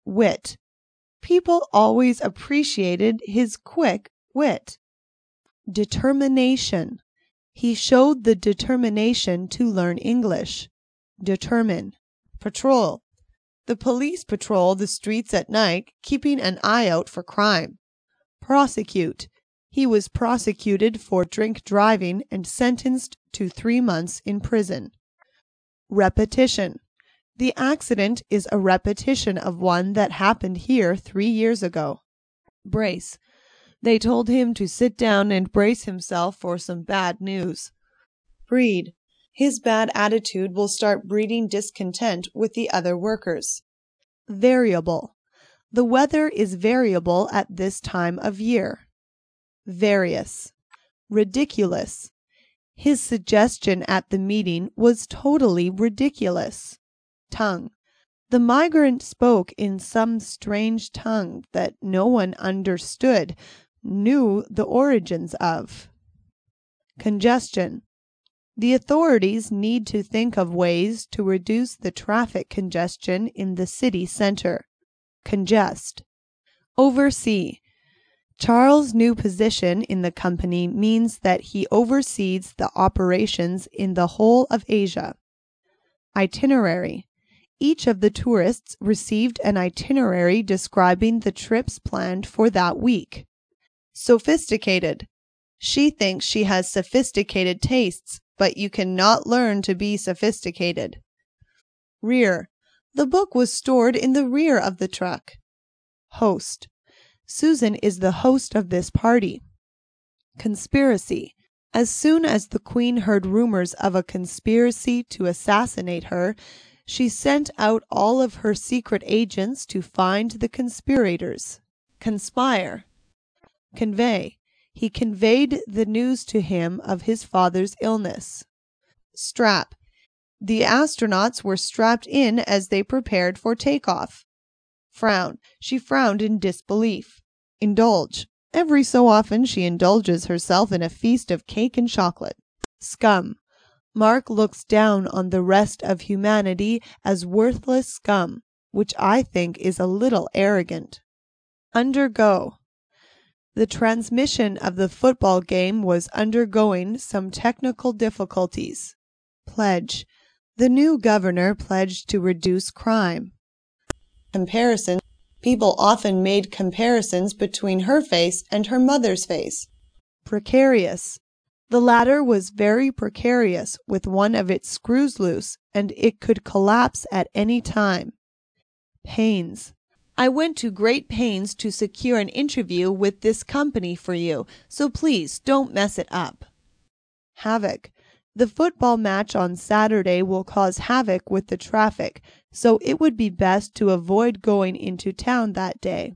Wit. People always appreciated his quick wit. Determination. He showed the determination to learn English. Determine. Patrol. The police patrol the streets at night, keeping an eye out for crime. Prosecute. He was prosecuted for drink driving and sentenced to 3 months in prison. Repetition. The accident is a repetition of one that happened here 3 years ago. Brace. They told him to sit down and brace himself for some bad news. Breed. His bad attitude will start breeding discontent with the other workers. Variable. The weather is variable at this time of year. Various. Ridiculous. His suggestion at the meeting was totally ridiculous. Tongue. The migrant spoke in some strange tongue that no one understood, knew the origins of. Congestion. The authorities need to think of ways to reduce the traffic congestion in the city center. Congest. Oversee. Charles' new position in the company means that he oversees the operations in the whole of Asia. Itinerary. Each of the tourists received an itinerary describing the trips planned for that week. Sophisticated. She thinks she has sophisticated tastes, but you cannot learn to be sophisticated. Rear. The book was stored in the rear of the truck. Host. Susan is the host of this party. Conspiracy. As soon as the Queen heard rumors of a conspiracy to assassinate her, she sent out all of her secret agents to find the conspirators. Conspire. Convey. He conveyed the news to him of his father's illness. Strap. The astronauts were strapped in as they prepared for takeoff. Frown. She frowned in disbelief. Indulge. Every so often she indulges herself in a feast of cake and chocolate. Scum. Mark looks down on the rest of humanity as worthless scum, which I think is a little arrogant. Undergo. The transmission of the football game was undergoing some technical difficulties. Pledge. The new governor pledged to reduce crime. Comparison. People often made comparisons between her face and her mother's face. Precarious. The latter was very precarious, with one of its screws loose, and it could collapse at any time. Pains. I went to great pains to secure an interview with this company for you, so please don't mess it up. Havoc. The football match on Saturday will cause havoc with the traffic, so it would be best to avoid going into town that day.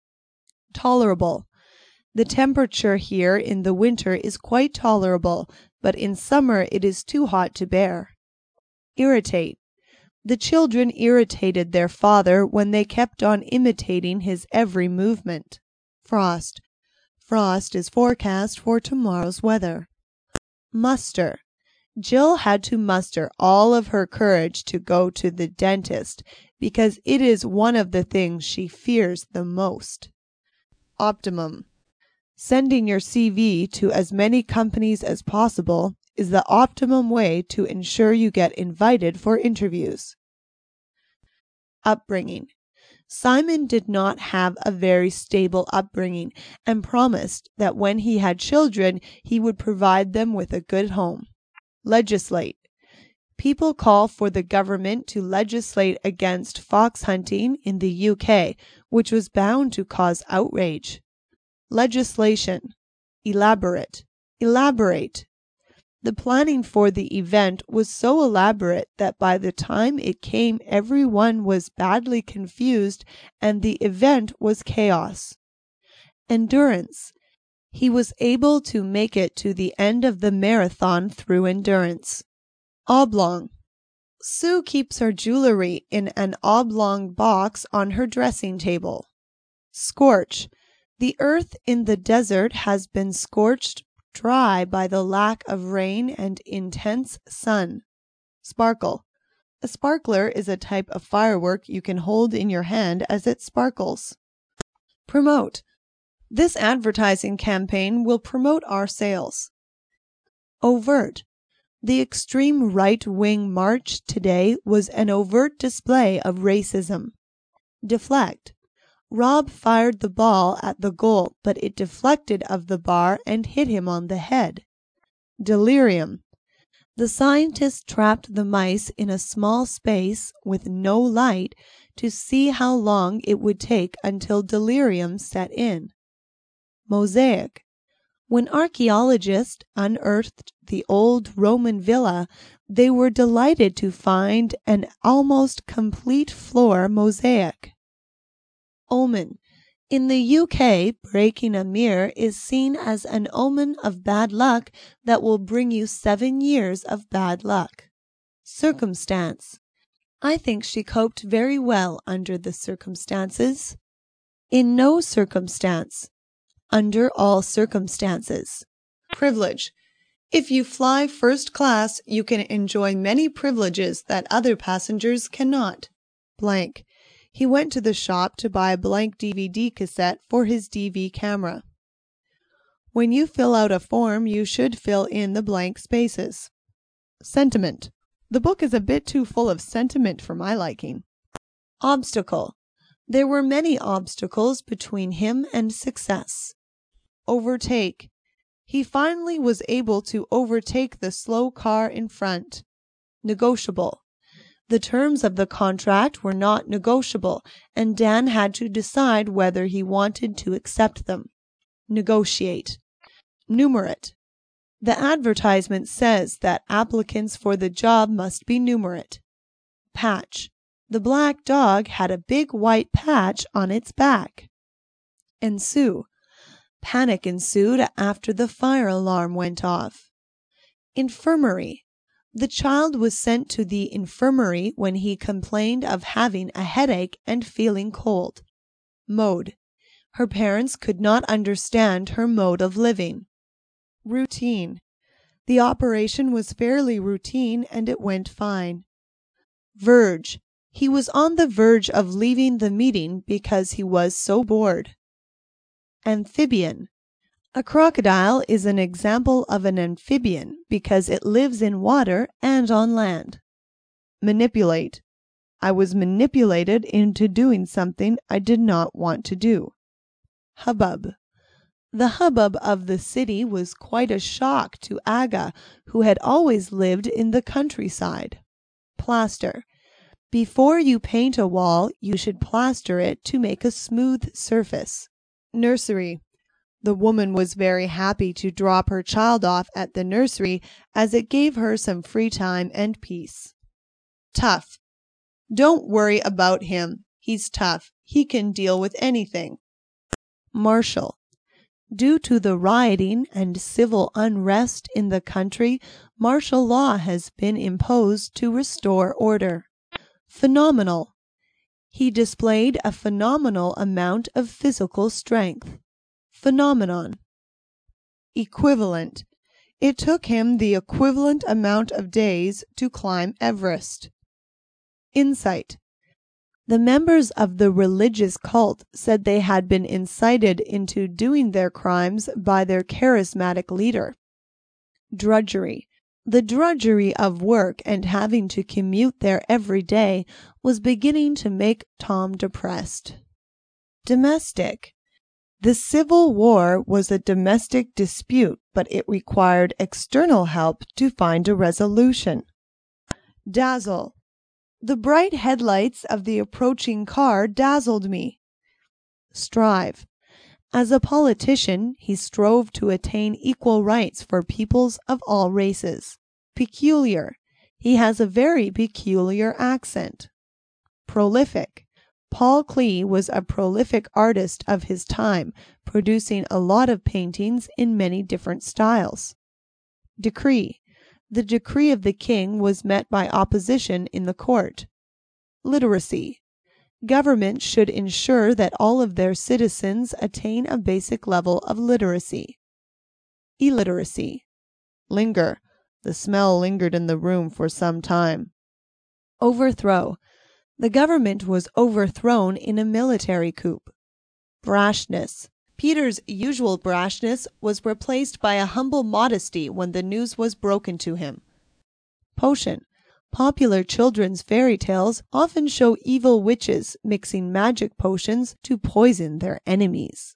Tolerable. The temperature here in the winter is quite tolerable, but in summer it is too hot to bear. Irritate. The children irritated their father when they kept on imitating his every movement. Frost. Frost is forecast for tomorrow's weather. Muster. Jill had to muster all of her courage to go to the dentist because it is one of the things she fears the most. Optimum. Sending your CV to as many companies as possible is the optimum way to ensure you get invited for interviews. Upbringing. Simon did not have a very stable upbringing and promised that when he had children he would provide them with a good home. Legislate. People call for the government to legislate against fox hunting in the UK, which was bound to cause outrage. Legislation. Elaborate. Elaborate. The planning for the event was so elaborate that by the time it came everyone was badly confused and the event was chaos. Endurance. He was able to make it to the end of the marathon through endurance. Oblong. Sue keeps her jewelry in an oblong box on her dressing table. Scorch. The earth in the desert has been scorched dry by the lack of rain and intense sun. Sparkle. A sparkler is a type of firework you can hold in your hand as it sparkles. Promote. This advertising campaign will promote our sales. Overt. The extreme right-wing march today was an overt display of racism. Deflect. Rob fired the ball at the goal, but it deflected of the bar and hit him on the head. Delirium. The scientists trapped the mice in a small space with no light to see how long it would take until delirium set in. Mosaic. When archaeologists unearthed the old Roman villa, they were delighted to find an almost complete floor mosaic. Omen. In the UK, breaking a mirror is seen as an omen of bad luck that will bring you 7 years of bad luck. Circumstance. I think she coped very well under the circumstances. In no circumstance. Under all circumstances. Privilege. If you fly first class, you can enjoy many privileges that other passengers cannot. Blank. He went to the shop to buy a blank DVD cassette for his DV camera. When you fill out a form, you should fill in the blank spaces. Sentiment. The book is a bit too full of sentiment for my liking. Obstacle. There were many obstacles between him and success. Overtake. He finally was able to overtake the slow car in front. Negotiable. The terms of the contract were not negotiable, and Dan had to decide whether he wanted to accept them. Negotiate. Numerate. The advertisement says that applicants for the job must be numerate. Patch. The black dog had a big white patch on its back. Ensue. Panic ensued after the fire alarm went off. Infirmary. The child was sent to the infirmary when he complained of having a headache and feeling cold. Mode. Her parents could not understand her mode of living. Routine. The operation was fairly routine and it went fine. Verge. He was on the verge of leaving the meeting because he was so bored. Amphibian. A crocodile is an example of an amphibian because it lives in water and on land. Manipulate. I was manipulated into doing something I did not want to do. Hubbub. The hubbub of the city was quite a shock to Aga, who had always lived in the countryside. Plaster. Before you paint a wall, you should plaster it to make a smooth surface. Nursery. The woman was very happy to drop her child off at the nursery as it gave her some free time and peace. Tough. Don't worry about him. He's tough. He can deal with anything. Martial. Due to the rioting and civil unrest in the country, martial law has been imposed to restore order. Phenomenal. He displayed a phenomenal amount of physical strength. Phenomenon. Equivalent. It took him the equivalent amount of days to climb Everest. Insight. The members of the religious cult said they had been incited into doing their crimes by their charismatic leader. Drudgery. The drudgery of work and having to commute there every day was beginning to make Tom depressed. Domestic. The Civil War was a domestic dispute, but it required external help to find a resolution. Dazzle. The bright headlights of the approaching car dazzled me. Strive. As a politician, he strove to attain equal rights for peoples of all races. Peculiar. He has a very peculiar accent. Prolific. Paul Klee was a prolific artist of his time, producing a lot of paintings in many different styles. Decree. The decree of the king was met by opposition in the court. Literacy. Government should ensure that all of their citizens attain a basic level of literacy. Illiteracy. Linger. The smell lingered in the room for some time. Overthrow. The government was overthrown in a military coup. Brashness. Peter's usual brashness was replaced by a humble modesty when the news was broken to him. Potion. Popular children's fairy tales often show evil witches mixing magic potions to poison their enemies.